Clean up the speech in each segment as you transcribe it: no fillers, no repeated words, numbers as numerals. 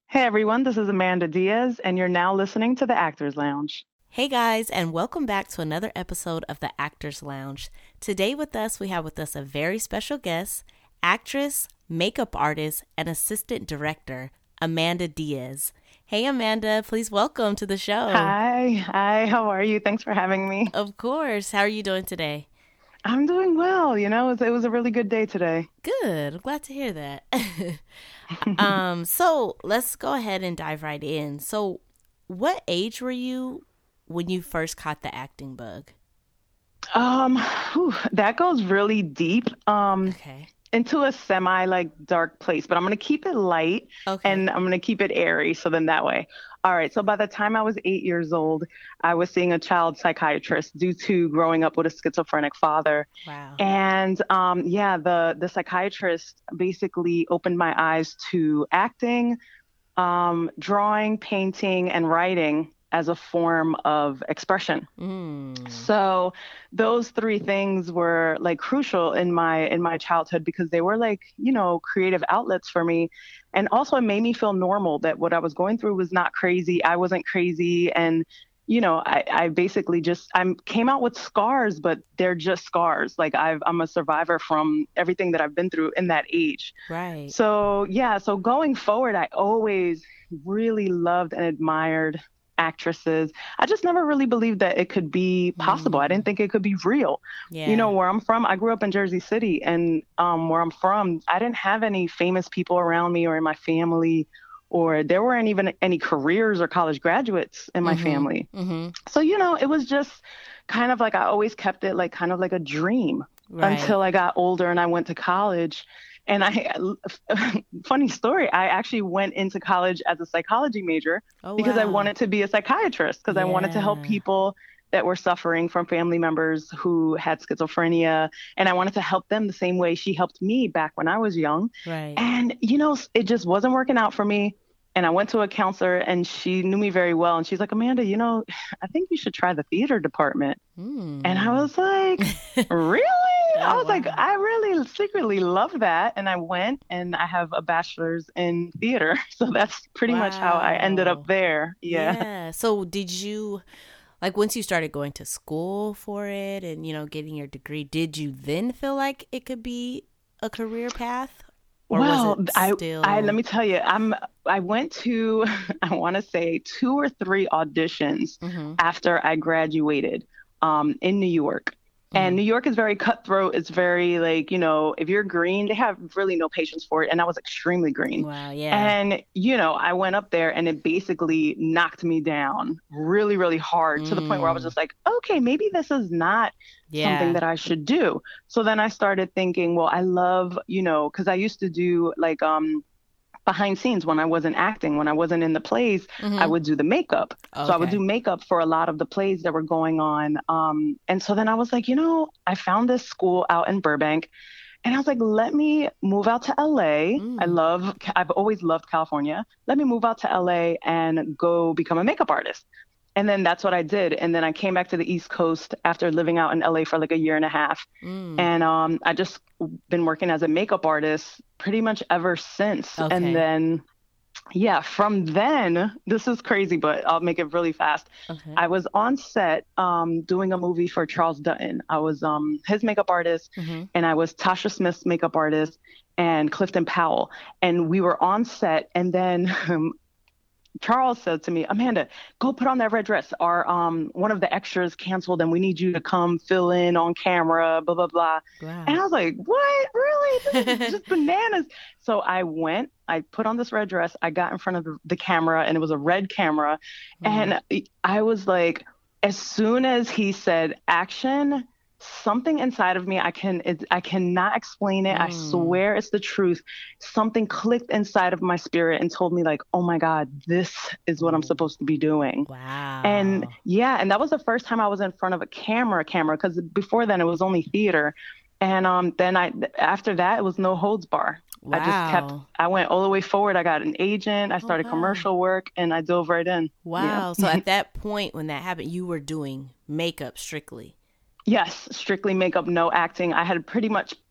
Hey everyone, this is Amanda Diaz, and you're now listening to the Actors Lounge. Hey guys, and welcome back to another episode of the Actors Lounge. Today we have with us a very special guest, actress, makeup artist, and assistant director, Amanda Diaz. Hey Amanda, please welcome to the show. Hi, how are you? Thanks for having me. Of course. How are you doing today? I'm doing well, it was a really good day today. Good. I'm glad to hear that. So let's go ahead and dive right in. So, what age were you when you first caught the acting bug? That goes really deep, Okay. into a semi like dark place, but I'm gonna keep it light Okay. and I'm gonna keep it airy. So then that way. All right. So by the time I was 8 years old, I was seeing a child psychiatrist due to growing up with a schizophrenic father. Wow. And yeah, the psychiatrist basically opened my eyes to acting, drawing, painting, and writing as a form of expression. Mm. So those three things were like crucial in my childhood because they were like, creative outlets for me. And also it made me feel normal that what I was going through was not crazy. I wasn't crazy. And I basically just I came out with scars, but they're just scars. Like I'm a survivor from everything that I've been through in that age. Right. So yeah, so going forward, I always really loved and admired actresses. I just never really believed that it could be possible. I didn't Mm. think it could be real. Yeah. Where I'm from, I grew up in Jersey City, and where I'm from, I didn't have any famous people around me or in my family, or there weren't even any careers or college graduates in my Mm-hmm. family. Mm-hmm. So, it was just kind of like I always kept it like kind of like a dream Right. until I got older and I went to college. And funny story, I actually went into college as a psychology major Oh because I wow. wanted to be a psychiatrist, because I wanted to help Yeah. people that were suffering from family members who had schizophrenia. And I wanted to help them the same way she helped me back when I was young. Right. And, it just wasn't working out for me. And I went to a counselor and she knew me very well. And she's like, Amanda, I think you should try the theater department. And I Hmm. was like, really? I Oh was like, wow. I really secretly love that. And I went and I have a bachelor's in theater. So that's pretty much how I ended up Wow. there. Yeah. Yeah. So did you like once you started going to school for it and getting your degree, did you then feel like it could be a career path or was Well, it I let still me tell you, I went to I want to say two or three auditions Mhm. after I graduated in New York. And Mhm. New York is very cutthroat. It's very like, if you're green, they have really no patience for it. And I was extremely green. Wow, yeah. And, I went up there and it basically knocked me down really, really hard to the point where I was Mm. just like, okay, maybe this is not something Yeah. that I should do. So then I started thinking, well, I love, because I used to do like behind scenes when I wasn't acting, when I wasn't in the plays, I Mhm. would do the makeup. So I would do Okay. makeup for a lot of the plays that were going on. And so then I was like, I found this school out in Burbank. And I was like, let me move out to LA. Mm. I've always loved California. Let me move out to LA and go become a makeup artist. And then that's what I did. And then I came back to the East Coast after living out in LA for like a year and a half. Mm. And I just been working as a makeup artist pretty much ever since. And Okay. then, yeah, from then, this is crazy, but I'll make it really fast. Okay. I was on set doing a movie for Charles Dutton. I was his makeup artist, Mhm. and I was Tasha Smith's makeup artist and Clifton Powell. And we were on set, and then Charles said to me, Amanda, go put on that red dress. Our one of the extras canceled and we need you to come fill in on camera, blah, blah, blah. And Wow. I was like, what? Really? This is just bananas. So I went, I put on this red dress, I got in front of the camera, and it was a red camera. Mm. And I was like, as soon as he said action, something inside of me, I cannot explain it. I Mm. swear it's the truth. Something clicked inside of my spirit and told me like, oh my God, this is what I'm Oh, supposed to be doing. And wow. yeah, and that was the first time I was in front of a camera, because before then it was only theater. And then after that it was no holds bar. Wow. I went all the way forward. I got an agent, I Oh, started wow. commercial work, and I dove right in. Yeah. Wow. So at that point when that happened, you were doing makeup strictly. Yes, strictly makeup, no acting. I had pretty much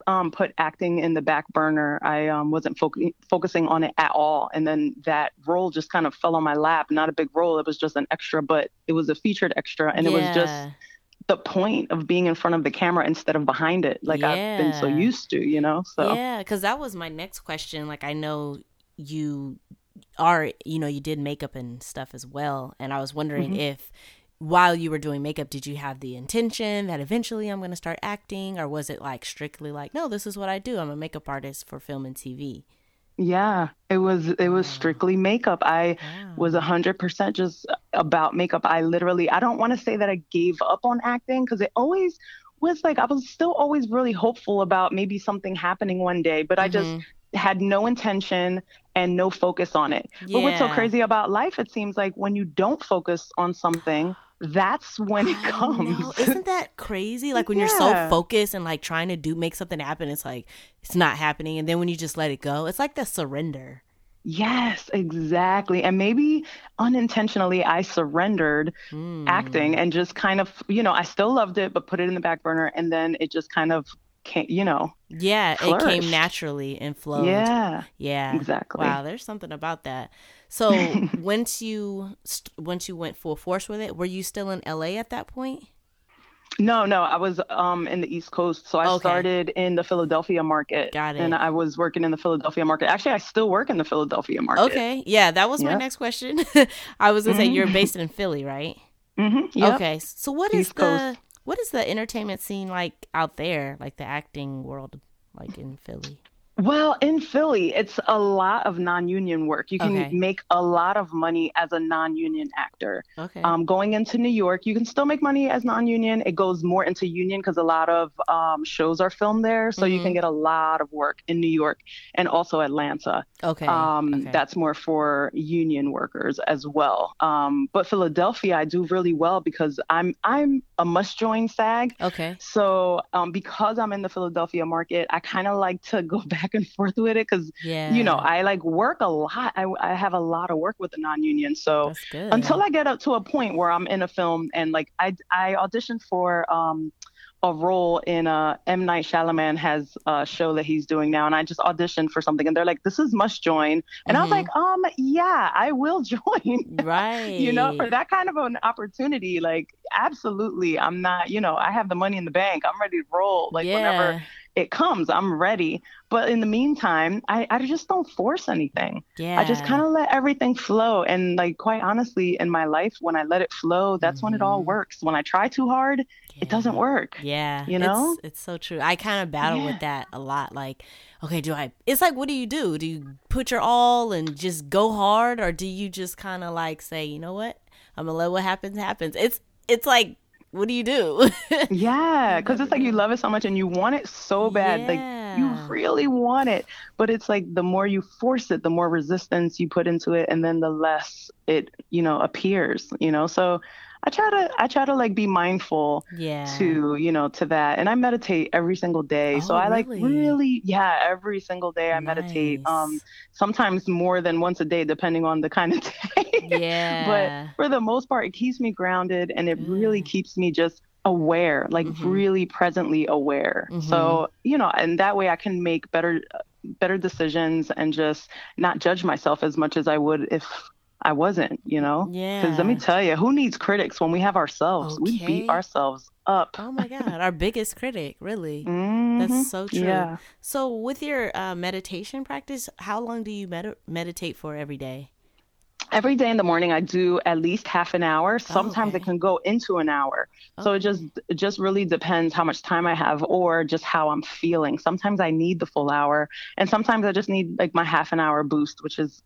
put acting in the back burner. I wasn't focusing on it at all. And then that role just kind of fell on my lap. Not a big role. It was just an extra, but it was a featured extra. And it was just Yeah. the point of being in front of the camera instead of behind it, like I've been so Yeah. used to, so. Yeah, because that was my next question. Like, I know you are, you did makeup and stuff as well. And I was wondering Mhm. if while you were doing makeup, did you have the intention that eventually I'm going to start acting? Or was it like strictly like, no, this is what I do. I'm a makeup artist for film and TV. Yeah, it was Wow. strictly makeup. I was Wow. 100% just about makeup. I don't want to say that I gave up on acting because it always was like I was still always really hopeful about maybe something happening one day, but I just Mm-hmm. had no intention and no focus on it. But what's so Yeah. crazy about life, it seems like when you don't focus on something, that's when it I know. comes. Isn't that crazy? Like when you're so Yeah. focused and like trying to make something happen, it's like it's not happening. And then when you just let it go, it's like the surrender. Yes, exactly. And maybe unintentionally, I surrendered acting Hmm. and just kind of, I still loved it, but put it in the back burner. And then it just kind of came, Yeah, it came flourished. naturally and flowed. Yeah, Yeah. exactly. Wow, there's something about that. So once you went full force with it, were you still in LA at that point? No, no, I was in the East Coast. So I Okay, started in the Philadelphia market got and it. I was working in the Philadelphia market. Actually, I still work in the Philadelphia market. Okay, yeah, that was my Yep. next question. I was gonna say you're Hmm. based in Philly, right? Yep. Okay, so what is East Coast. the entertainment scene like out there, like the acting world, like in Philly? Well, in Philly, it's a lot of non-union work. You can Okay, make a lot of money as a non-union actor. okay. Going into New York, you can still make money as non-union. It goes more into union because a lot of shows are filmed there, so you can Mm-hmm. get a lot of work in New York and also Atlanta. Okay, okay. That's more for union workers as well. But Philadelphia, I do really well because I'm a must-join SAG. Okay. So because I'm in the Philadelphia market, I kind of like to go back and forth with it because, Yeah, I like work a lot. I have a lot of work with the non-union. So that's until good. I get up to a point where I'm in a film and like I auditioned for a role in M. Night Shyamalan has a show that he's doing now, and I just auditioned for something, and they're like, "This is must join," and I was like, Mm-hmm. yeah, I will join." For Right. that kind of an opportunity, like, absolutely, I'm not, I have the money in the bank, I'm ready to roll, like whenever Yeah. it comes, I'm ready. But in the meantime, I just don't force anything. I just kind Yeah. of let everything flow. And like quite honestly, in my life, when I let it flow, that's when it all Mm-hmm. works. When I try too hard, it doesn't Yeah. work, Yeah. you know? It's so true. I kind of battle with Yeah. that a lot. Like, okay, it's like, what do you do? Do you put your all and just go hard, or do you just kind of like say, you know what? I'm gonna let what happens happens. It's like, what do you do? Yeah, You because never it's like you know. love it so much and you want it so bad. Like you Yeah. really want it. But it's like the more you force it, the more resistance you put into it, and then the less it, appears, So I try to like be mindful Yeah. to that. And I meditate every single day. So Oh, I like really? really, yeah, every single day I meditate. Nice. Sometimes more than once a day, depending on the kind of day. But Yeah. for the most part, it keeps me grounded and it really Good. keeps me just aware, like Mm-hmm. really presently aware. Mm-hmm. So, and that way I can make better decisions and just not judge myself as much as I would if I wasn't. Because let me Yeah. tell you, who needs critics when we have ourselves? We beat Okay. ourselves up. Oh my God, our biggest critic, really. That's Hmm. so true. Yeah. So, with your meditation practice, how long do you meditate for every day? Every day in the morning, I do at least half an hour. Oh, Sometimes it okay. can go into an hour. So it just Okay. it just really depends how much time I have or just how I'm feeling. Sometimes I need the full hour, and sometimes I just need like my half an hour boost, which is,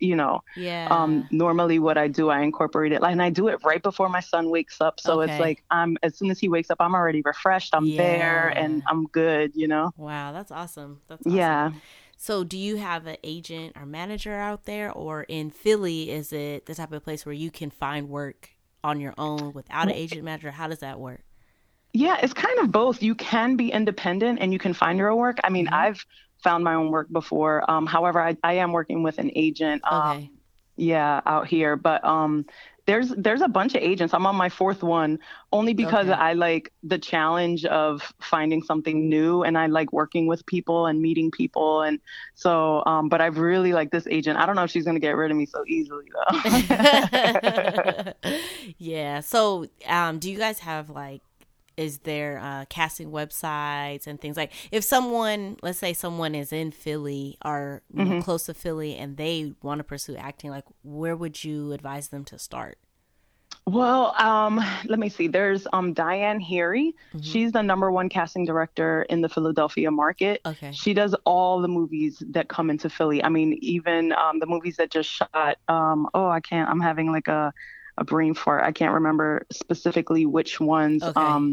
Yeah. normally what I do. I incorporate it, like, and I do it right before my son wakes up. So it's Okay. like I'm as soon as he wakes up, I'm already refreshed. I'm there and Yeah. I'm good. Wow, that's awesome. That's awesome. Yeah. So, do you have an agent or manager out there, or in Philly, is it the type of place where you can find work on your own without an agent manager? How does that work? Yeah, it's kind of both. You can be independent and you can find your own work. I mean, Mm-hmm. I've found my own work before. However, I am working with an agent. Okay. yeah, out here. But there's a bunch of agents. I'm on my fourth one only because Okay. I like the challenge of finding something new and I like working with people and meeting people. And so, but I've really like this agent. I don't know if she's gonna get rid of me so easily though. Yeah. So, do you guys have like, is there casting websites and things like if someone, let's say someone is in Philly or Mhm. close to Philly and they want to pursue acting, like where would you advise them to start? Well, let me see. There's Diane Harry. Hmm. She's the number one casting director in the Philadelphia market. Okay. She does all the movies that come into Philly. I mean, even the movies that just shot. Oh, I can't. I'm having like a brain fart. I can't remember specifically which ones. Okay.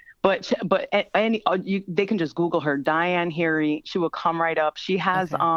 They can just Google her, Diane Harry. She will come right up. She has Okay.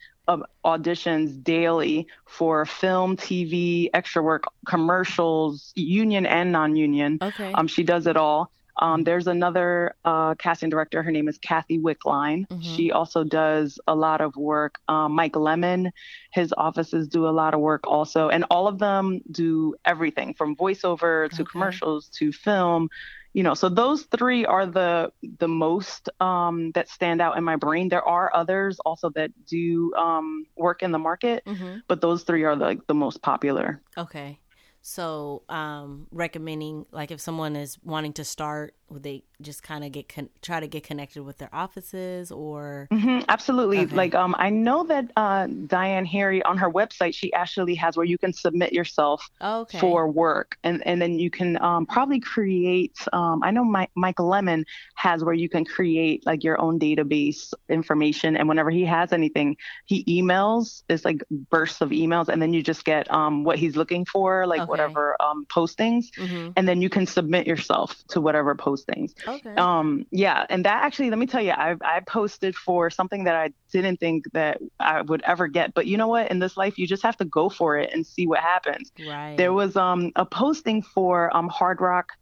auditions daily for film, TV, extra work, commercials, union and non-union. Okay. She does it all. There's another casting director. Her name is Kathy Wickline. Mm-hmm. She also does a lot of work. Mike Lemon, his offices do a lot of work also. And all of them do everything from voiceover to Okay. commercials to film. So those three are the most that stand out in my brain. There are others also that do work in the market, Mm-hmm. but those three are like the most popular. Okay. So, recommending like if someone is wanting to start, would they just kind of try to get connected with their offices or? Absolutely. Okay. Like, I know that Diane Harry on her website, she actually has where you can submit yourself Okay. for work, and then you can probably create. I know Mike Lemon has where you can create like your own database information, and whenever he has anything, he emails. It's like bursts of emails, and then you just get what he's looking for, like Okay. whatever postings, Mm-hmm. and then you can submit yourself to whatever postings. Okay. Yeah, and that actually, let me tell you, I posted for something that I didn't think that I would ever get. But you know what? In this life, you just have to go for it and see what happens. There Right. was a posting for Hard Rock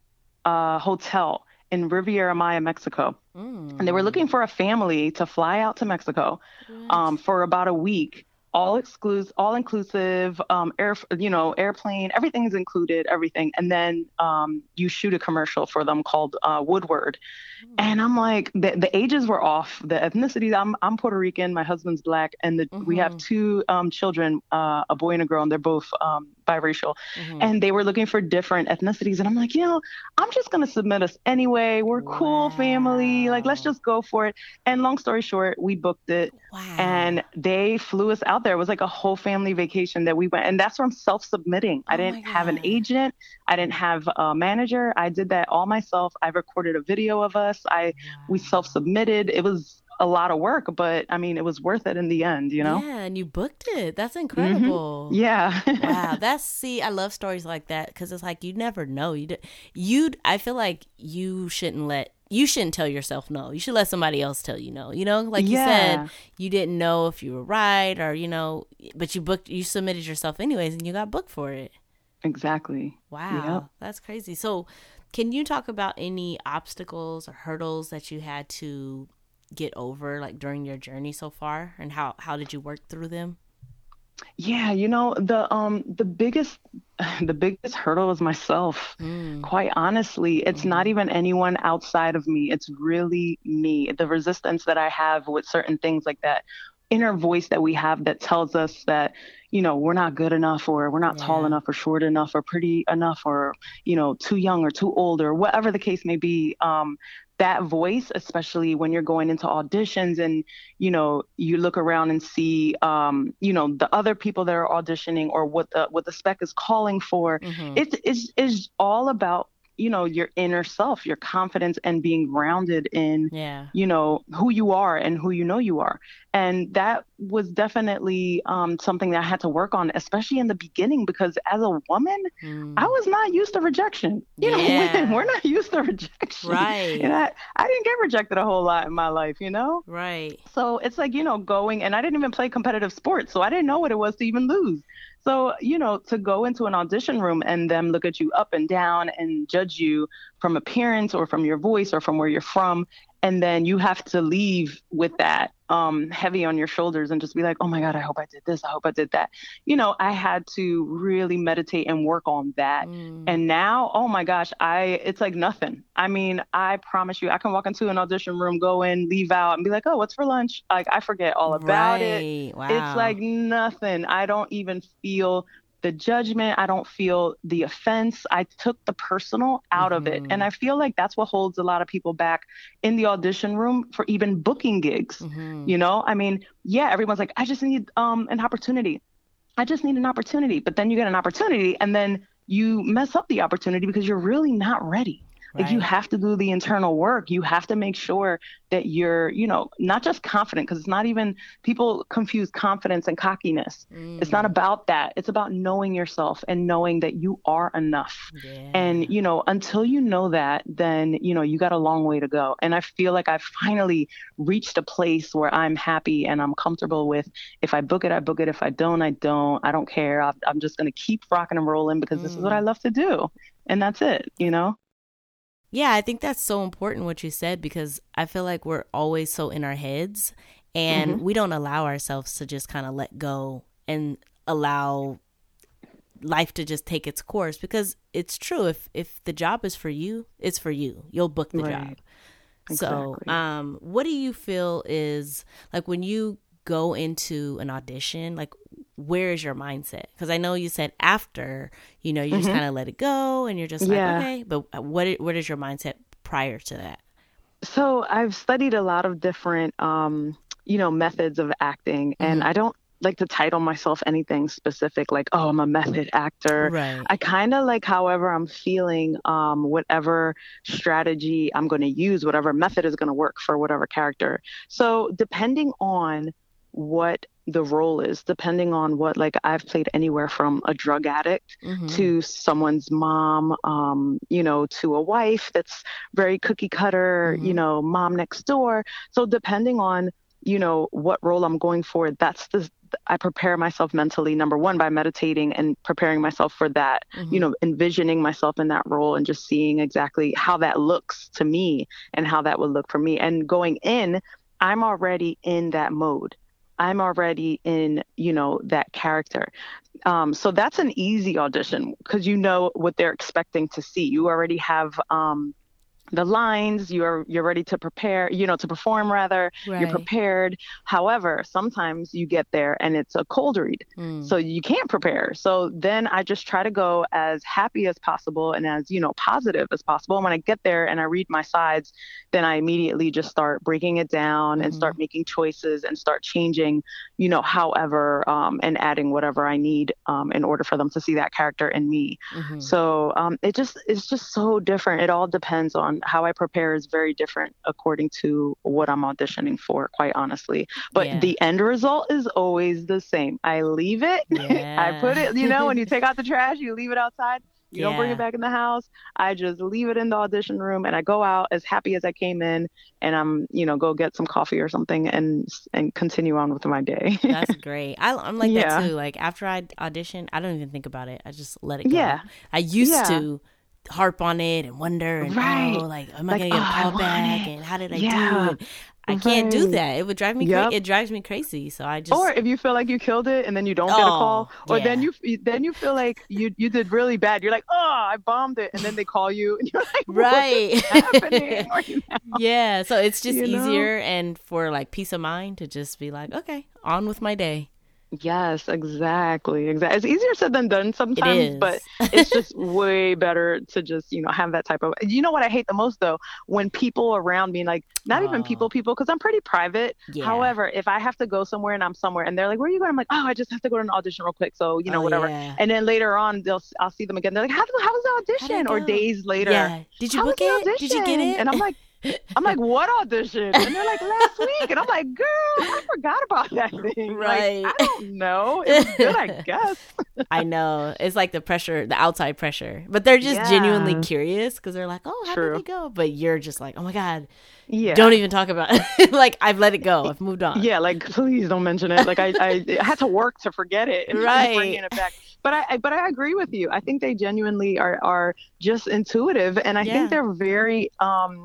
Hotel in Riviera Maya, Mexico. And they were Mm. looking for a family to fly out to Mexico What? for about a week, all inclusive, airplane, everything is included, everything. And then you shoot a commercial for them called Woodward. Mm. And I'm like, the ages were off, the ethnicity. I'm Puerto Rican, my husband's black, and we have Mm-hmm. two children, a boy and a girl, and they're both biracial. Mm-hmm. And they were looking for different ethnicities. And I'm like, I'm just gonna submit us anyway. We're cool family. Like, let's Wow. just go for it. And long story short, we booked it. Wow. And they flew us out there. It was like a whole family vacation that we went. And that's from self-submitting. I Oh didn't my have an God. agent. I didn't have a manager. I did that all myself. I recorded a video of us. We Wow. self-submitted. It was a lot of work, but I mean, it was worth it in the end. Yeah, and you booked it. That's Hmm. incredible. Yeah. Wow, see, I love stories like that because it's like you never know. I feel like you shouldn't tell yourself no. You should let somebody else tell you no. Like you said, Yeah, you didn't know if you were right or but you submitted yourself anyways, and you got booked for it. exactly. Yep. Wow, that's crazy. So, can you talk about any obstacles or hurdles that you had to get over, like during your journey so far, and how did you work through them? Yeah, the biggest the biggest hurdle is myself. Mm. Quite honestly, it's not Mm-hmm. even anyone outside of me. It's really me. The resistance that I have with certain things, like that inner voice that we have that tells us that, we're not good enough, or we're not tall Yeah. enough or short enough or pretty enough, or, too young or too old, or whatever the case may be. That voice, especially when you're going into auditions and, you look around and see, the other people that are auditioning, or what the spec is calling for. Mm-hmm. It's all about, your inner self, your confidence, and being grounded in, Yeah. who you are and who you are. And that was definitely something that I had to work on, especially in the beginning, because as a woman, I Mm. was not used to rejection. Women, we're Yeah. not used to rejection. And Right. I didn't get rejected a whole lot in my life. Right. So it's like, going, and I didn't even play competitive sports, so I didn't know what it was to even lose. So, to go into an audition room and them look at you up and down and judge you from appearance or from your voice or from where you're from, And then you have to leave with that heavy on your shoulders and just be like, oh my God, I hope I did this. I hope I did that. I had to really meditate and work on that. And now, oh my gosh, it's like nothing. I mean, I promise you, I can walk into an audition room, go in, leave out and be like, oh, what's for lunch? Like, I forget all about it. Wow. It's like nothing. I don't even feel the judgment. I don't feel the offense. I took the personal out of it. And I feel like that's what holds a lot of people back in the audition room for even booking gigs. I mean, yeah, everyone's like, I just need an opportunity. I just need an opportunity. But then you get an opportunity and then you mess up the opportunity because you're really not ready. Like you have to do the internal work. You have to make sure that you're, not just confident, because it's not even, people confuse confidence and cockiness. It's not about that. It's about knowing yourself and knowing that you are enough. Yeah. And, until you know that, then, you got a long way to go. And I feel like I've finally reached a place where I'm happy and I'm comfortable with, if I book it, I book it. If I don't, I don't. I don't care. I'm just going to keep rocking and rolling because this is what I love to do. And that's it, Yeah, I think that's so important what you said, because I feel like we're always so in our heads and we don't allow ourselves to just kind of let go and allow life to just take its course, because it's true. If the job is for you, it's for you. You'll book the job. Exactly. So what do you feel is, like, when you go into an audition, like, where is your mindset? Because I know you said after, you just kind of let it go and you're just like, okay, but what is your mindset prior to that? So I've studied a lot of different, methods of acting, and I don't like to title myself anything specific, like, oh, I'm a method actor. Right. I kind of like however I'm feeling, whatever strategy I'm going to use, whatever method is going to work for whatever character. So depending on what the role is, depending on what, like, I've played anywhere from a drug addict to someone's mom, to a wife that's very cookie cutter, mom next door. So depending on, what role I'm going for, I prepare myself mentally, number one, by meditating and preparing myself for that, envisioning myself in that role and just seeing exactly how that looks to me and how that would look for me. And going in, I'm already in that mode. I'm already in, that character. So that's an easy audition because you know what they're expecting to see. You already have the lines, you're ready to prepare, to perform rather. Right. You're prepared. However, sometimes you get there and it's a cold read. So you can't prepare. So then I just try to go as happy as possible and as, positive as possible. And when I get there and I read my sides, then I immediately just start breaking it down and start making choices and start changing, however, and adding whatever I need in order for them to see that character in me. So it's just so different. It all depends on how I prepare is very different according to what I'm auditioning for, quite honestly. But the end result is always the same. I leave it. I put it, when you take out the trash, you leave it outside. You don't bring it back in the house. I just leave it in the audition room and I go out as happy as I came in, and I'm, go get some coffee or something and continue on with my day. That's great. I'm like that too. Like after I audition, I don't even think about it. I just let it go. Yeah. I used to harp on it and wonder and like, am I gonna get a call back and how did I do? And I can't do that. It would drive me it drives me crazy. So I just, or if you feel like you killed it and then you don't get a call, or then you feel like you did really bad. You're like, oh, I bombed it, and then they call you and you're like, right. What's happening right now? Yeah. So it's just easier and for like peace of mind to just be like, okay, on with my day. Yes, exactly. It's easier said than done sometimes, but it's just way better to just, have that type of, what I hate the most though, when people around me, like not even people, because I'm pretty private. Yeah. However, if I have to go somewhere and I'm somewhere and they're like, where are you going? I'm like, oh, I just have to go to an audition real quick. So, whatever. Yeah. And then later on, I'll see them again. They're like, how was the audition? Or days later. Did you book it? Did you get it? And I'm like, what audition? And they're like, last week. And I'm like, girl, I forgot about that thing. Right. Like, I don't know. It was good, I guess. I know. It's like the pressure, the outside pressure. But they're just genuinely curious because they're like, oh, how did it go? But you're just like, oh my God. Yeah. Don't even talk about it. Like, I've let it go. I've moved on. Yeah, like, please don't mention it. Like, I had to work to forget it and bringing it back. But I agree with you. I think they genuinely are just intuitive. And I think they're very impressive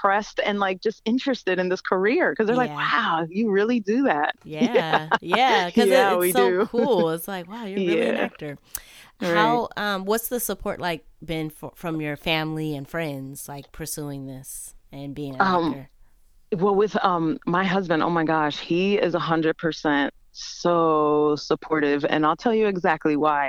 impressed and like just interested in this career because they're like, wow, you really do that. Yeah. Because it's so cool. It's like, wow, you're really an actor. How what's the support like been from your family and friends, like pursuing this and being an actor? Well, with my husband, oh my gosh, he is 100% so supportive, and I'll tell you exactly why.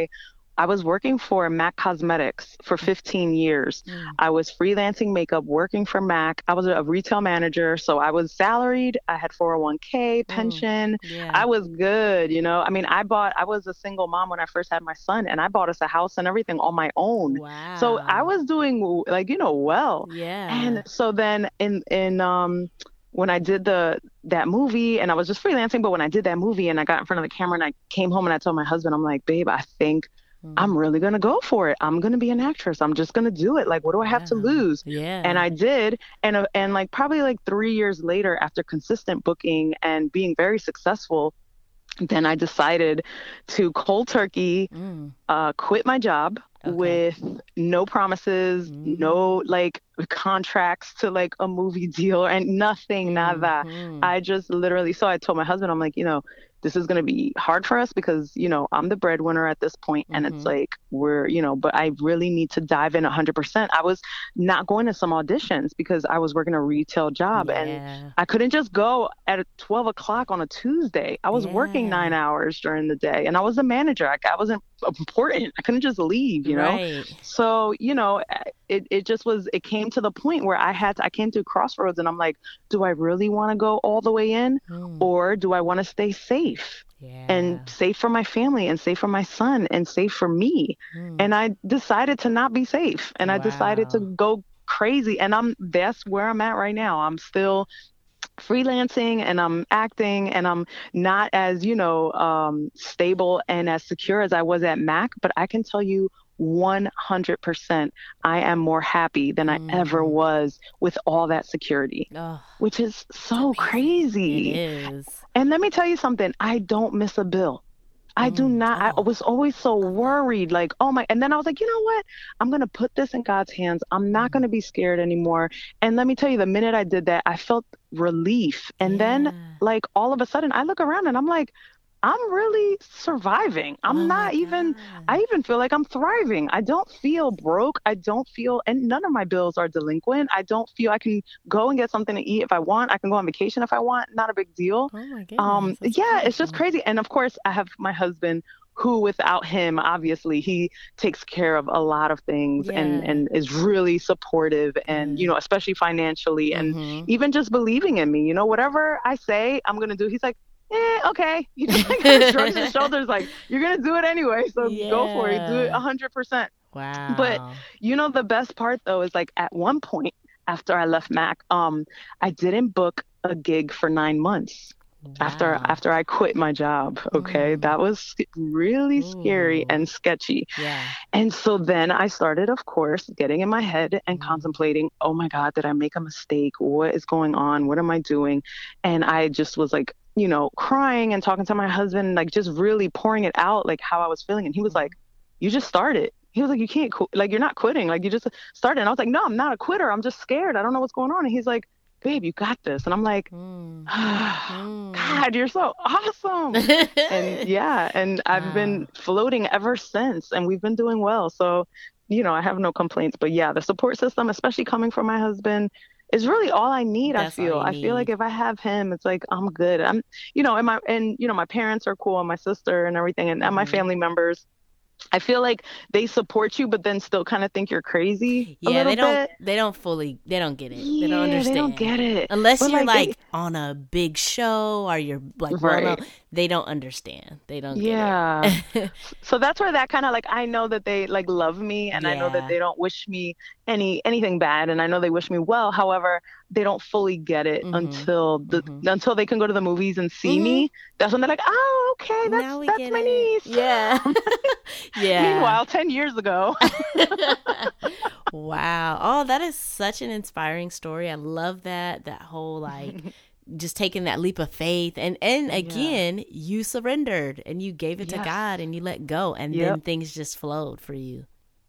I was working for MAC Cosmetics for 15 years. I was freelancing makeup, working for MAC. I was a retail manager, so I was salaried. I had 401k, pension. I was good, you know. I mean, I was a single mom when I first had my son, and I bought us a house and everything on my own. Wow. So I was doing like, you know, well. Yeah. And so then in when I did that movie, and I was just freelancing, but when I did that movie and I got in front of the camera and I came home and I told my husband, I'm like, babe, I think I'm really going to go for it. I'm going to be an actress. I'm just going to do it. Like, what do I have to lose? Yeah. And I did. And like probably like 3 years later, after consistent booking and being very successful, then I decided to cold turkey, quit my job with no promises, no like contracts to like a movie deal and nothing, nada. I just literally, so I told my husband, I'm like, you know, this is going to be hard for us because, you know, I'm the breadwinner at this point, and it's like we're, you know, but I really need to dive in 100%. I was not going to some auditions because I was working a retail job and I couldn't just go at 12 o'clock on a Tuesday. I was working 9 hours during the day, and I was a manager. I wasn't important. I couldn't just leave, you know? So, you know, it came to the point where I came to a crossroads, and I'm like, do I really want to go all the way in, or do I want to stay safe? And safe for my family and safe for my son and safe for me. And I decided to not be safe, and I decided to go crazy, and that's where I'm at right now. I'm still freelancing and I'm acting, and I'm not as, you know, stable and as secure as I was at MAC, but I can tell you 100% I am more happy than I ever was with all that security, which is so crazy. It is. And let me tell you something, I don't miss a bill. I do not. I was always so worried, like, oh my, and then I was like, you know what? I'm going to put this in God's hands. I'm not going to be scared anymore. And let me tell you, the minute I did that, I felt relief. And then like all of a sudden I look around and I'm like, I'm really surviving. I even feel like I'm thriving. I don't feel broke. And none of my bills are delinquent. I don't feel I can go and get something to eat if I want. I can go on vacation if I want. Not a big deal. Oh my goodness. It's just crazy. And of course I have my husband, who without him, obviously he takes care of a lot of things and is really supportive and, you know, especially financially and even just believing in me, you know, whatever I say I'm going to do. He's like, okay. He just like shrugs his shoulders like, you're going to do it anyway. So go for it. Do it 100%. Wow. But you know, the best part though, is like at one point after I left MAC, I didn't book a gig for 9 months. Wow. After I quit my job. Okay. That was really scary and sketchy. And so then I started, of course, getting in my head and contemplating, oh my God, did I make a mistake? What is going on? What am I doing? And I just was like, you know, crying and talking to my husband, like just really pouring it out, like how I was feeling. And he was like, you just started. He was like, you can't like, you're not quitting. Like you just started. And I was like, no, I'm not a quitter. I'm just scared. I don't know what's going on. And he's like, babe, you got this. And I'm like, God, you're so awesome. And I've been floating ever since, and we've been doing well. So, you know, I have no complaints, but the support system, especially coming from my husband, is really all I need. I feel like if I have him, it's like, I'm good. I'm, you know, my parents are cool, and my sister and everything, and my family members, I feel like they support you, but then still kind of think you're crazy. Yeah, they don't get it. They don't understand. They don't get it. Unless you're like on a big show or you're like, they don't understand. They don't get it. So that's where that kind of like, I know that they like love me, and I know that they don't wish me anything bad, and I know they wish me well. However, they don't fully get it until they can go to the movies and see me. That's when they're like, oh, okay, that's my niece. Yeah. Meanwhile, 10 years ago. Wow. Oh, that is such an inspiring story. I love that whole like just taking that leap of faith, and again, you surrendered and you gave it to God and you let go, and then things just flowed for you.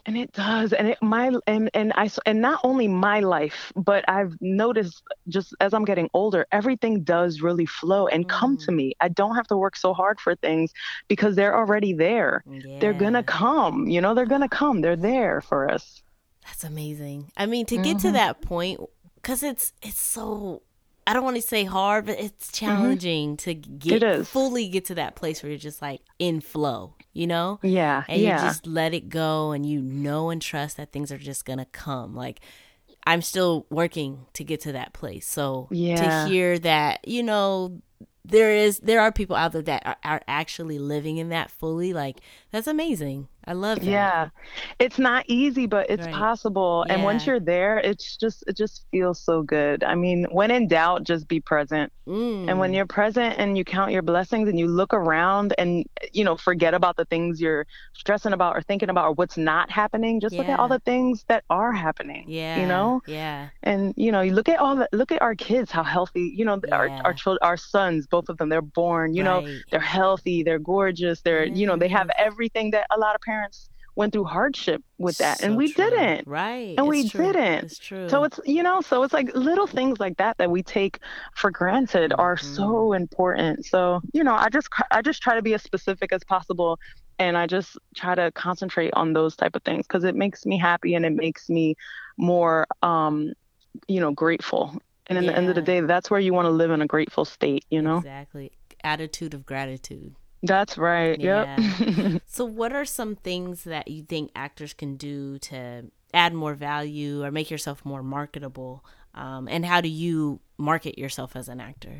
And it does. And and not only my life, but I've noticed just as I'm getting older, everything does really flow and come to me. I don't have to work so hard for things because they're already there. They're gonna Yeah. come, they're gonna come. They're there for us. That's amazing. I mean, to get to that point, because it's so, I don't want to say hard, but it's challenging to It is. fully get to that place where you're just like in flow, you know? Yeah. And you Yeah. just let it go, and you know and trust that things are just going to come. Like, I'm still working to get to that place. So Yeah. to hear that, you know, there are people out there that are actually living in that fully, like, that's amazing. I love that. Yeah. It's not easy, but it's Right. possible. And once Yeah. you're there, it just feels so good. I mean, when in doubt, just be present. And when you're present and you count your blessings and you look around and, forget about the things you're stressing about or thinking about or what's not happening, just look at all Yeah. the things that are happening, Yeah. Yeah. And, you look at look at our kids, how healthy, Yeah. our children, our sons, both of them, they're born, Right. they're healthy, they're gorgeous, they're, they have everything that a lot of parents went through hardship with that. And So we true. didn't. Right. And we It's true. didn't. It's true. So it's like little things like that we take for granted are so important. So, I just try to be as specific as possible. And I just try to concentrate on those type of things because it makes me happy and it makes me more, grateful. And in the end of the day, that's where you want to live in a grateful state, Exactly. Attitude of gratitude. That's right. Yeah. Yep. So what are some things that you think actors can do to add more value or make yourself more marketable? And how do you market yourself as an actor?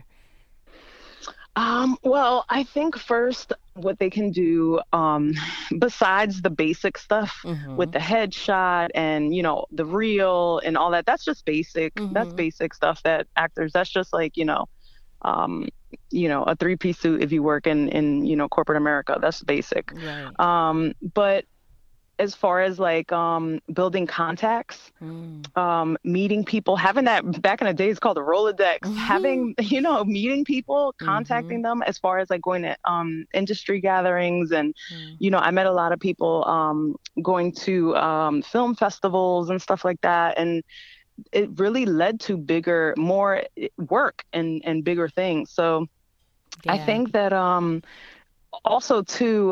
Well, I think first what they can do, besides the basic stuff with the headshot and, the reel and all that, that's just basic. That's basic stuff that actors, that's just like, a three-piece suit if you work in corporate America, that's basic. Right. But as far as like building contacts, meeting people, having that back in the days called the Rolodex, having, meeting people, contacting them as far as like going to industry gatherings. And, I met a lot of people going to film festivals and stuff like that. And it really led to more work and bigger things. So I think that also too,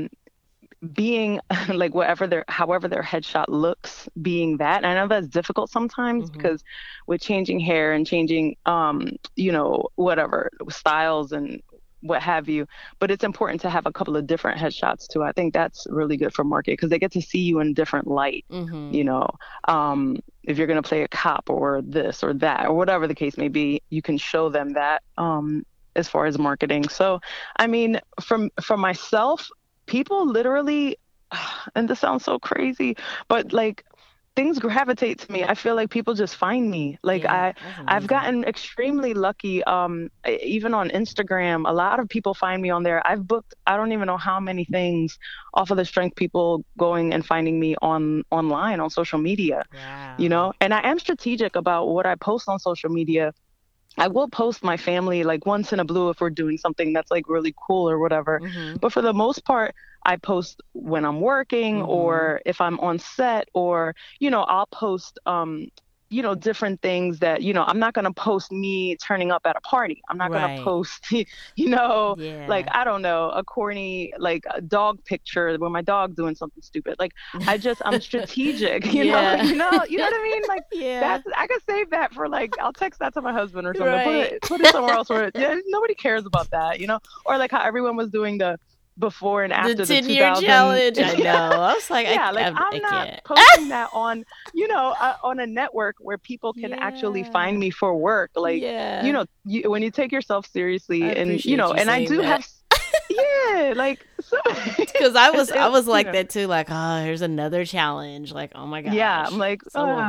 being like however their headshot looks, being that. And I know that's difficult sometimes because with changing hair and changing, whatever styles and what have you, but it's important to have a couple of different headshots too. I think that's really good for market because they get to see you in different light, if you're going to play a cop or this or that or whatever the case may be, you can show them that, as far as marketing. So, I mean, from myself, people literally, and this sounds so crazy, but like things gravitate to me. I feel like people just find me. Like I've gotten extremely lucky. Even on Instagram, a lot of people find me on there. I've booked, I don't even know how many things off of the strength people going and finding me online on social media, and I am strategic about what I post on social media. I will post my family like once in a blue if we're doing something that's like really cool or whatever. But for the most part, I post when I'm working or if I'm on set or, I'll post, different things that, I'm not going to post me turning up at a party. I'm not going to post, like, I don't know, a corny, like a dog picture where my dog's doing something stupid. Like I'm strategic, you know what I mean? Like that's, I could save that for like, I'll text that to my husband or something, put it somewhere else where nobody cares about that, or like how everyone was doing the before and after the 10-year challenge. I know. I was like, I'm not can't. posting that on, on a network where people can actually find me for work. Like, when you take yourself seriously and, and I do have, like, because I was like that too. Like, oh, here's another challenge. Like, oh my gosh. Yeah. I'm like,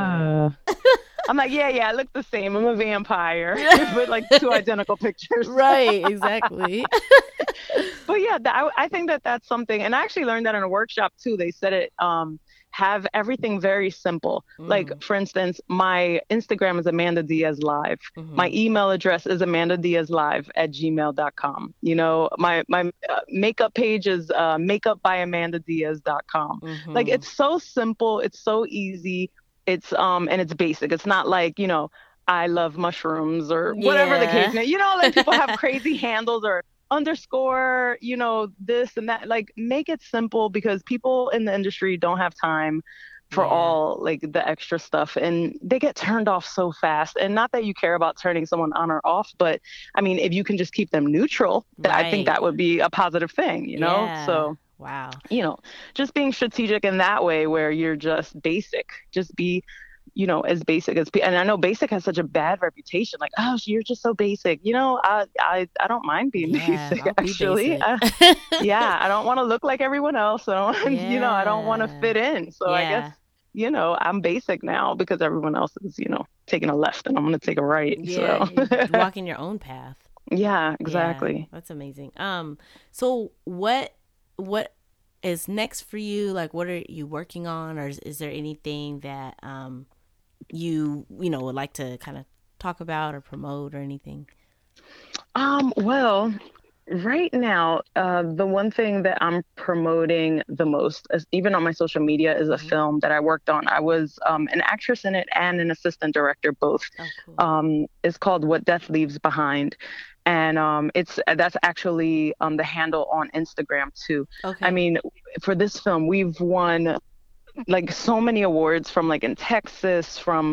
I'm like, I look the same. I'm a vampire, but like two identical pictures. Right, exactly. But yeah, I think that's something. And I actually learned that in a workshop too. They said it, have everything very simple. Like, for instance, my Instagram is Amanda Diaz Live. My email address is amandadiazlive@gmail.com. You know, my makeup page is makeupbyamandadiaz.com. Like, it's so simple. It's so easy. It's and it's basic. It's not like, you know, I love mushrooms or whatever the case may. You know, like people have crazy handles or underscore, you know, this and that. Like, make it simple, because people in the industry don't have time for all like the extra stuff, and they get turned off so fast. And not that you care about turning someone on or off, but I mean, if you can just keep them neutral, I think that would be a positive thing, you know? So wow. You know, just being strategic in that way, where you're just basic, just be, you know, as basic as, and I know basic has such a bad reputation. Like, oh, you're just so basic. You know, I don't mind being basic, actually. I don't want to look like everyone else. So, you know, I don't want to fit in. So I guess, you know, I'm basic now because everyone else is, you know, taking a left and I'm going to take a right. Yeah, so. Walking your own path. Yeah, exactly. Yeah, that's amazing. So what is next for you? Like, what are you working on, or is there anything that you know would like to kind of talk about or promote or anything? Well, right now, the one thing that I'm promoting the most, even on my social media, is a film that I worked on. I was an actress in it and an assistant director, both. Oh, cool. It's called What Death Leaves Behind. And that's actually the handle on Instagram too. Okay. I mean, for this film, we've won like so many awards from like in Texas, from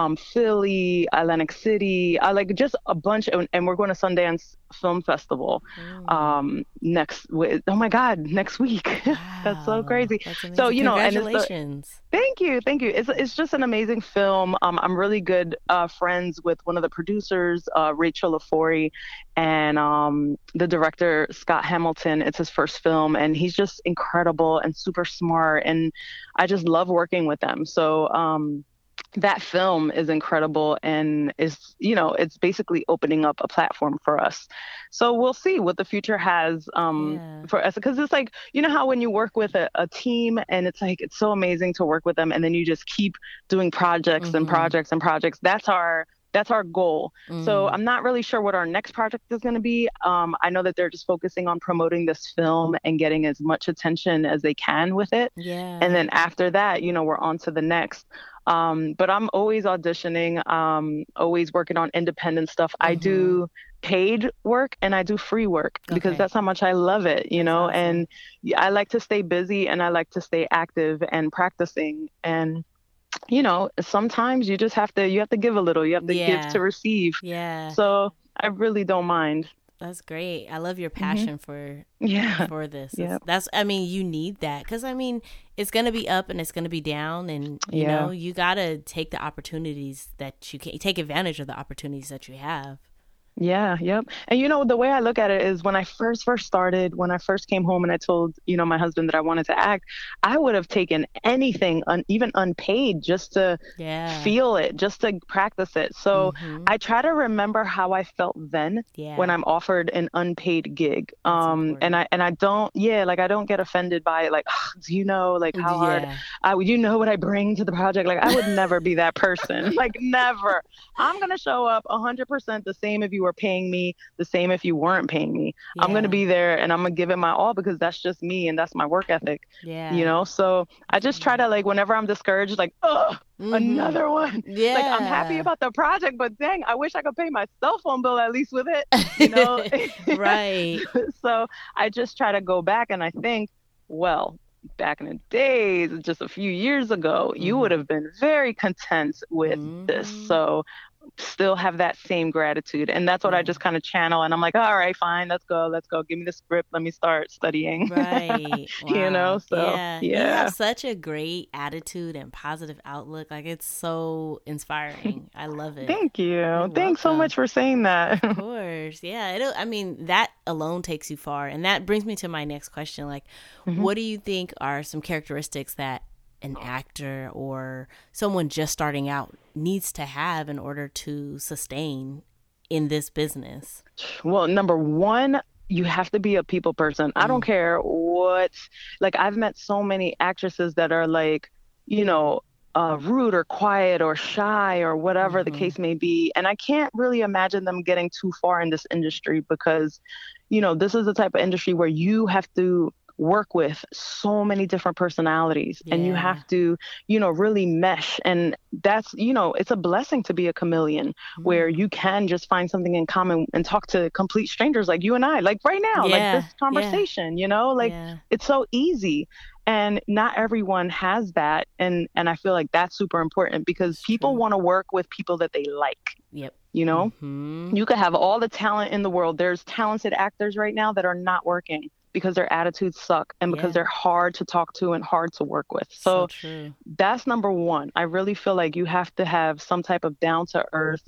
Philly, Atlantic City, like just a bunch. And we're going to Sundance Film Festival next week. Wow, that's so crazy. That's so, you know, congratulations. Thank you. It's just an amazing film. I'm really good friends with one of the producers, Rachel Lafori, and the director, Scott Hamilton. It's his first film, and he's just incredible and super smart, and I just love working with them. So that film is incredible, and is, you know, it's basically opening up a platform for us. So we'll see what the future has for us, because it's like, you know how when you work with a team, and it's like, it's so amazing to work with them, and then you just keep doing projects and projects and projects. That's our goal. So I'm not really sure what our next project is going to be. I know that they're just focusing on promoting this film and getting as much attention as they can with it. Yeah. And then after that, you know, we're on to the next. But I'm always auditioning, always working on independent stuff. I do paid work and I do free work because that's how much I love it, you know, awesome. And I like to stay busy and I like to stay active and practicing. And, you know, sometimes you just have to give a little, you have to give to receive. Yeah. So I really don't mind. That's great. I love your passion for this. Yeah. That's, I mean, you need that, because I mean, it's going to be up and it's going to be down, and you know, you got to take the opportunities that you can take advantage of the opportunities that you have. Yeah. Yep. And, you know, the way I look at it is when I first started, when I first came home and I told, you know, my husband that I wanted to act, I would have taken anything, even unpaid, just to feel it, just to practice it. So I try to remember how I felt then when I'm offered an unpaid gig. And I don't, I don't get offended by it. Like, oh, do you know, like how hard, you know what I bring to the project? Like, I would never be that person. Like, never. I'm going to show up 100% the same if you were paying me, the same if you weren't paying me. I'm going to be there and I'm going to give it my all, because that's just me and that's my work ethic. You know, so I just try to, like, whenever I'm discouraged, like, another one. Like, I'm happy about the project, but dang, I wish I could pay my cell phone bill at least with it, you know? Right. So I just try to go back, and I think, well, back in the days, just a few years ago, you would have been very content with this. So still have that same gratitude, and that's what I just kind of channel, and I'm like, all right, fine, let's go, give me the script, let me start studying. Right. Wow. You know, so you have such a great attitude and positive outlook. Like, it's so inspiring. I love it. Thank you. Thanks so much for saying that. Of course. I mean, that alone takes you far, and that brings me to my next question. Like, what do you think are some characteristics that an actor or someone just starting out needs to have in order to sustain in this business? Well, number one, you have to be a people person. I don't care what, like, I've met so many actresses that are like you know, rude or quiet or shy or whatever the Mm-hmm. case may be. And I can't really imagine them getting too far in this industry because, this is the type of industry where you have to work with so many different personalities and you Yeah. have to, really mesh. And that's, it's a blessing to be a chameleon where Mm. you can just find something in common and talk to complete strangers like you and I, like right now, like this Yeah. Yeah. conversation, like Yeah. it's so easy. And not everyone has that. And I feel like that's super important because It's people true. want to work with people that they like, Yep. you know? Mm-hmm. You could have all the talent in the world. There's talented actors right now that are not working because their attitudes suck and because Yeah. they're hard to talk to and hard to work with. So So true. that's number one. I really feel like you have to have some type of down to earth,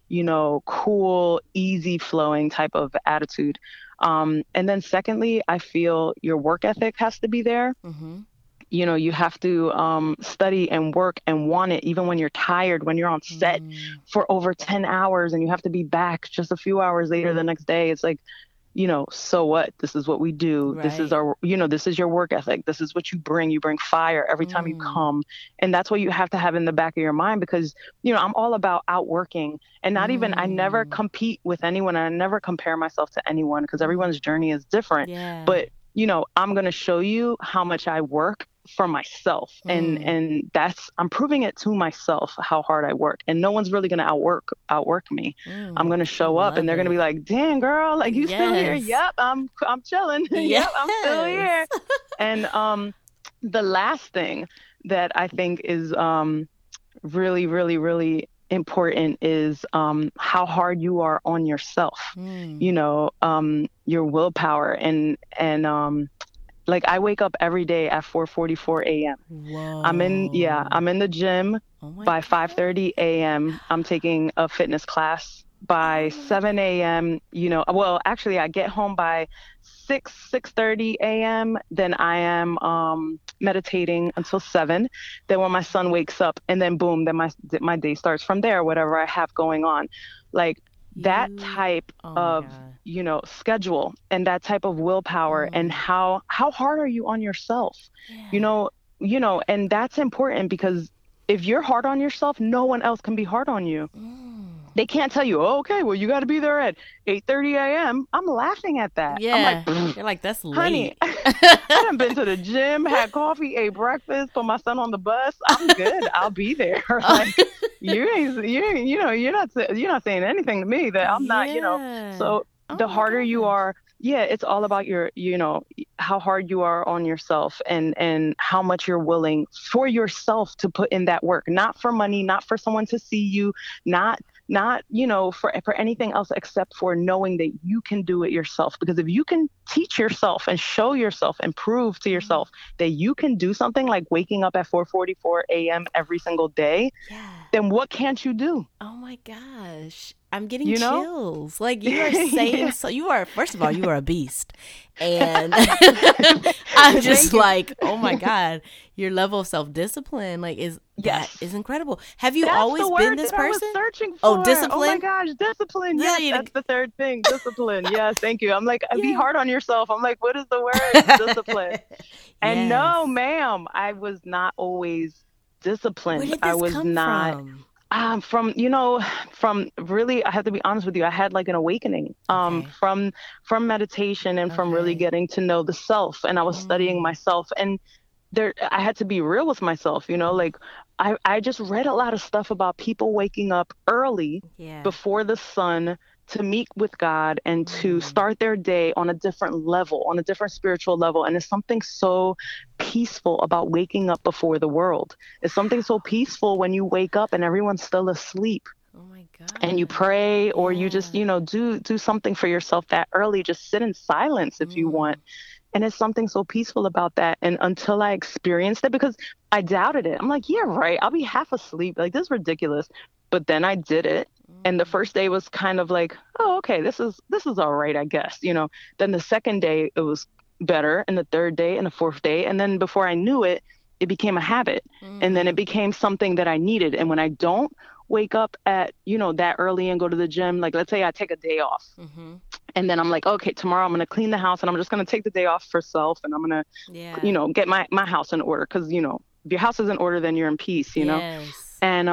cool, easy flowing type of attitude. And then secondly, I feel your work ethic has to be there. Mm-hmm. You have to study and work and want it even when you're tired, when you're on set Mm. for over 10 hours and you have to be back just a few hours later the next day. It's like, so what? This is what we do. This is Right. our, this is your work ethic. This is what you bring. You bring fire every time you Mm. come. And that's what you have to have in the back of your mind because, I'm all about outworking and not even, I never Mm. compete with anyone. I never compare myself to anyone because Mm. everyone's journey is different. Yeah. But, I'm going to show you how much I work for myself. Mm. And that's, I'm proving it to myself how hard I work. And no one's really going to outwork me. I'm Mm. going to I show up and love they're going to be it. like, "Damn girl, like you still here?" Yes. "Yep, I'm chilling." "Yep, I'm still Yes. here." And the last thing that I think is really, really, really important is how hard you are on yourself. Mm. Your willpower and like I wake up every day at 4:44 a.m. Whoa. I'm in the gym Oh my by God. 5:30 a.m. I'm taking a fitness class by Oh my 7 a.m. Well, actually I get home by 6:30 a.m. Then I am meditating until 7. Then when my son wakes up and then boom, then my day starts from there, whatever I have going on. Like that You. type Oh my of God. schedule and that type of willpower and Mm. how hard are you on yourself? you Yeah. know and that's important because if you're hard on yourself, no one else can be hard on you. Mm. They can't tell you, "Oh, okay, well, you got to be there at 8:30 a.m." I'm laughing at that. I'm like, Yeah. You're like, that's "Honey, late. I done been to the gym, had coffee, ate breakfast, put my son on the bus. I'm good. I'll be there." Like you're not saying anything to me that I'm not. Yeah. So Oh the my harder you gosh. are, yeah, it's all about how hard you are on yourself and how much you're willing for yourself to put in that work, not for money, not for someone to see you, not for anything else except for knowing that you can do it yourself. Because if you can teach yourself and show yourself and prove to Mm. yourself that you can do something like waking up at 4:44 a.m. every single day, Yeah. then what can't you do? Oh my gosh. I'm getting you know chills. Like you are saying Yeah. so you are first of all, you are a beast. And I'm just Thank you. like, oh my God, your level of self-discipline like that Yes. is incredible. Have you That's the always been word this that I was person? searching Oh, for. Oh my discipline? gosh, discipline. Yeah, Yes, that's the third thing. Discipline. Yes, thank you. I'm like, be yeah. hard on yourself. I'm like, what is the word? Discipline. And Yes. no, ma'am, I was not always Where disciplined. did I this was come not from? from really, I have to be honest with you, I had like an awakening Okay. from meditation and from really Okay. getting to know the self. And I was studying Mm. myself and I had to be real with myself, like I just read a lot of stuff about people waking up early Yeah. before the sun to meet with God and to Mm. start their day on a different level, on a different spiritual level. And it's something so peaceful about waking up before the world. It's something so peaceful when you wake up and everyone's still asleep Oh my and you God. pray or you just, Yeah. do something for yourself that early. Just sit in silence if you want. Mm. And it's something so peaceful about that. And until I experienced it, because I doubted it, I'm like, yeah, right. I'll be half asleep. Like, this is ridiculous. But then I did it. And the Mm. first day was kind of like, oh, okay, this is all right, I guess. Then the second day it was better, and the third day and the fourth day. And then before I knew it, it became a habit. And then it Mm. became something that I needed. And when I don't wake up at, that early and go to the gym, like let's say I take a day off Mhm. and then I'm like, okay, tomorrow I'm going to clean the house and I'm just going to take the day off for self and I'm going to, Yeah. get my house in order because, if your house is in order, then you're in peace, you know? Yes. And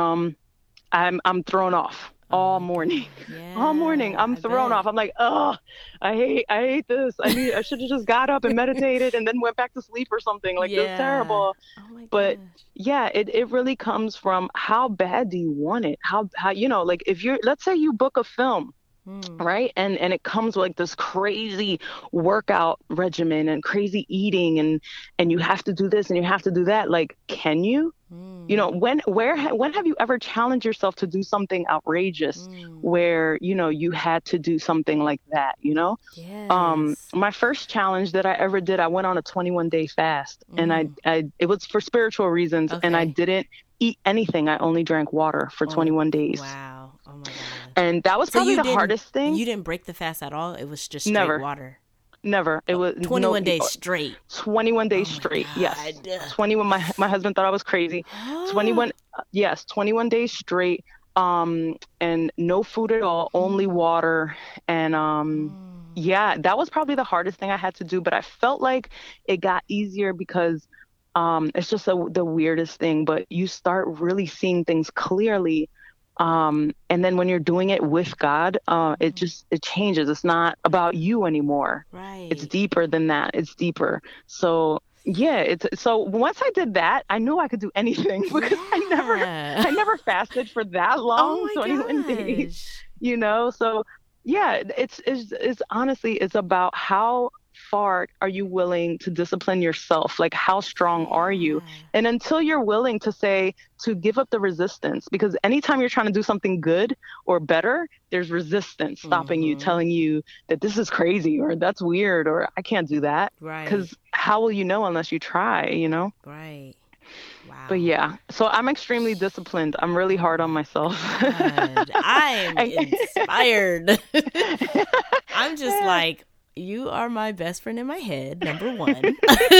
I'm thrown off all morning. Yeah, All morning I'm thrown off. I'm like, oh, I hate this. I should have just got up and meditated and then went back to sleep or something. Like, this is terrible. Oh my But gosh. yeah, it really comes from how bad do you want it? How, you know, like if let's say you book a film, right? And it comes with like this crazy workout regimen and crazy eating and you have to do this and you have to do that. Like, can you? You know, when have you ever challenged yourself to do something outrageous where, you know, you had to do something like that, you know? Yes. My first challenge that I ever did, I went on a 21-day fast and it was for spiritual reasons and I didn't eat anything. I only drank water for 21 days. Wow. Oh my God. And that was probably the hardest thing. You didn't break the fast at all? It was just straight water? Never. It was 21 days straight. 21 days straight. God. Yes. 21. My husband thought I was crazy. 21. Yes. 21 days straight. And no food at all, only water. And, yeah, that was probably the hardest thing I had to do, but I felt like it got easier because, it's just the weirdest thing, but you start really seeing things clearly. And then when you're doing it with God, it changes. It's not about you anymore. Right. It's deeper than that. It's deeper. So yeah, so once I did that, I knew I could do anything because I never fasted for that long, 21 days, you know? So yeah, it's honestly, it's about how far are you willing to discipline yourself? Like, how strong are you? And until you're willing to give up the resistance, because anytime you're trying to do something good or better, there's resistance stopping you, telling you that this is crazy or that's weird or I can't do that. Right. Because how will you know unless you try, you know? Right. Wow. But yeah, so I'm extremely disciplined. I'm really hard on myself. God, I'm inspired. I'm just like, you are my best friend in my head, number one.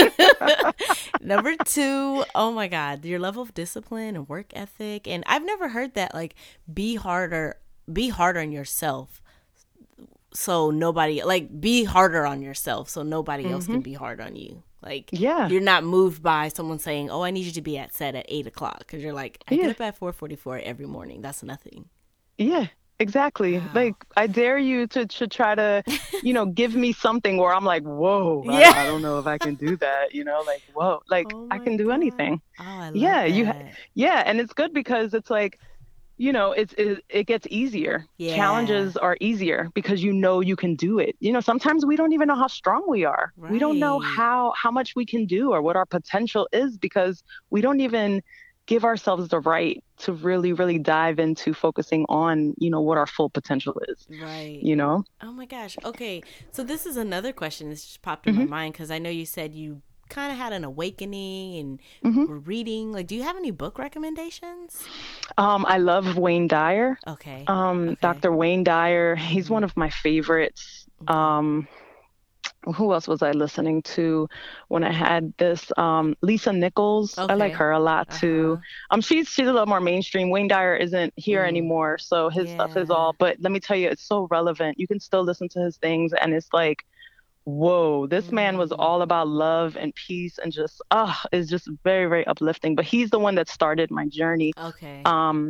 Number two, oh my God, your level of discipline and work ethic. And I've never heard that, like, be harder on yourself. So nobody, like, be harder on yourself so nobody else can be hard on you. Like, you're not moved by someone saying, oh, I need you to be at set at 8:00. Because you're like, I get up at 4:44 every morning. That's nothing. Yeah. Exactly. Wow. Like, I dare you to try to, you know, give me something where I'm like, whoa, I don't know if I can do that, you know, like, whoa, like I can do anything. Oh, I love that. And it's good because it's like, you know, it gets easier. Yeah. Challenges are easier because you know you can do it. You know, sometimes we don't even know how strong we are. Right. We don't know how much we can do or what our potential is because we don't even give ourselves the right to really, really dive into focusing on, you know, what our full potential is. Right. You know? Oh my gosh. Okay. So this is another question that's just popped in my mind because I know you said you kind of had an awakening and were reading. Like, do you have any book recommendations? I love Wayne Dyer. Okay. Dr. Wayne Dyer. He's one of my favorites. Who else was I listening to when I had this? Lisa Nichols. Okay. I like her a lot too. She's a little more mainstream. Wayne Dyer isn't here anymore, so his stuff is all. But let me tell you, it's so relevant. You can still listen to his things, and it's like, whoa, this man was all about love and peace, and just it's just very, very uplifting. But he's the one that started my journey. Okay.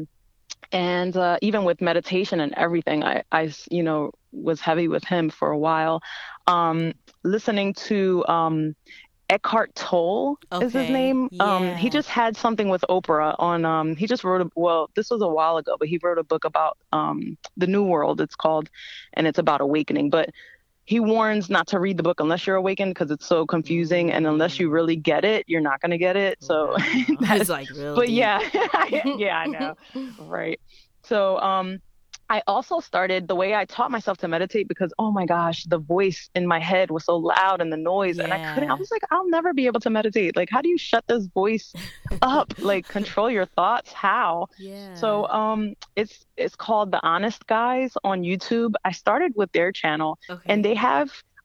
And even with meditation and everything, I you know, was heavy with him for a while. Listening to Eckhart Tolle is his name. He just had something with Oprah on. He just wrote this was a while ago, but he wrote a book about the New World, it's called, and it's about awakening. But he warns not to read the book unless you're awakened because it's so confusing, and unless you really get it, you're not going to get it. So that's like real. But deep. Yeah, I know, right? So I also started the way I taught myself to meditate because, oh my gosh, the voice in my head was so loud and the noise and I was like, I'll never be able to meditate. Like, how do you shut this voice up? Like, control your thoughts? How? Yeah. So it's called The Honest Guys on YouTube. I started with their channel and they have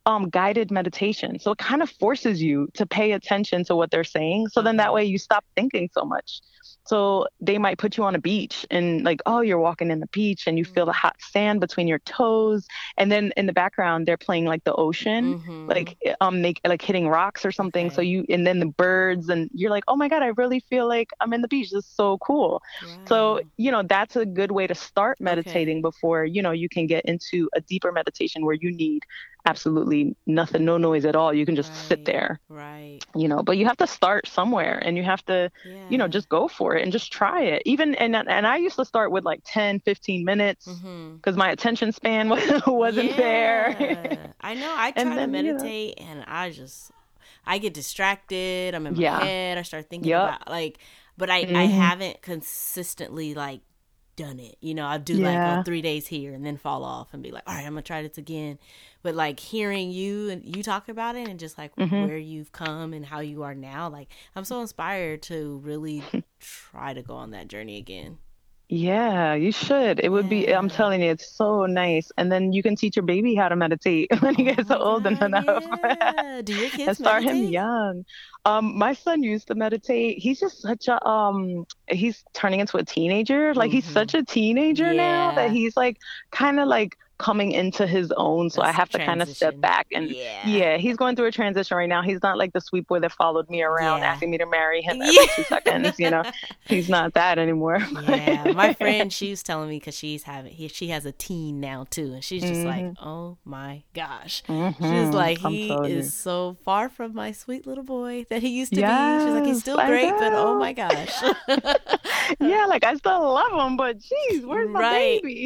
guided meditation. So it kind of forces you to pay attention to what they're saying. So then that way you stop thinking so much. So they might put you on a beach and like, oh, you're walking in the beach and you feel the hot sand between your toes. And then in the background, they're playing like the ocean, like like hitting rocks or something. So and then the birds, and you're like, oh my God, I really feel like I'm in the beach. This is so cool. Wow. So, that's a good way to start meditating before, you can get into a deeper meditation where you need absolutely nothing, no noise at all. You can just sit there, but you have to start somewhere, and you have to, just go for it and just try it. Even, and I used to start with like 10, 15 minutes because my attention span wasn't there. I know. I try to meditate and I get distracted. I'm in my head. I start thinking about but I haven't consistently done it. I'll do 3 days here and then fall off and be like, all right, I'm gonna try this again. But hearing you and you talk about it and just where you've come and how you are now, I'm so inspired to really try to go on that journey again. Yeah, you should. It would be, I'm telling you, it's so nice. And then you can teach your baby how to meditate when he gets old enough. Yeah. Do your kids and start meditate? him young. My son used to meditate. He's just such a, he's turning into a teenager. He's such a teenager now that he's kind of coming into his own. So I have to kind of step back and he's going through a transition right now. He's not like the sweet boy that followed me around asking me to marry him every 2 seconds. He's not that anymore. My friend, she was telling me because she has a teen now too, and she's just like, oh my gosh, she's like, he is so far from my sweet little boy that he used to be. She's like, he's still great, but oh my gosh. I still love him, but geez, where's my baby?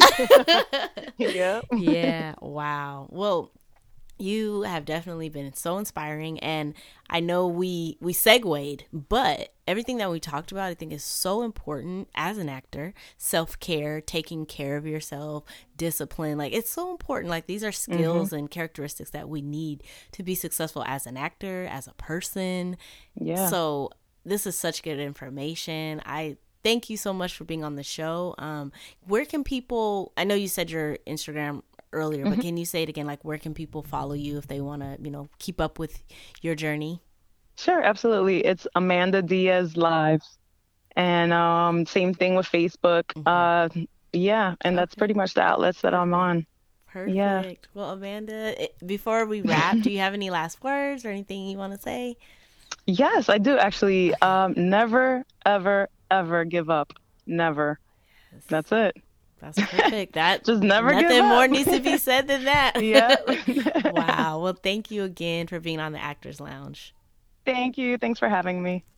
Yeah. Wow. Well, you have definitely been so inspiring, and I know we segued, but everything that we talked about I think is so important as an actor. Self-care, taking care of yourself, discipline, it's so important. These are skills and characteristics that we need to be successful as an actor, as a person. So this is such good information. I thank you so much for being on the show. Where can people, I know you said your Instagram earlier, but can you say it again? Where can people follow you if they want to, keep up with your journey? Sure, absolutely. It's Amanda Diaz Live. And same thing with Facebook. And that's pretty much the outlets that I'm on. Perfect. Yeah. Well, Amanda, before we wrap, do you have any last words or anything you want to say? Yes, I do actually. Never, ever, ever give up. Never. Yes. That's it. That's perfect. That just never give up. Nothing more needs to be said than that. Yeah. Wow. Well, thank you again for being on the Actors Lounge. Thank you. Thanks for having me.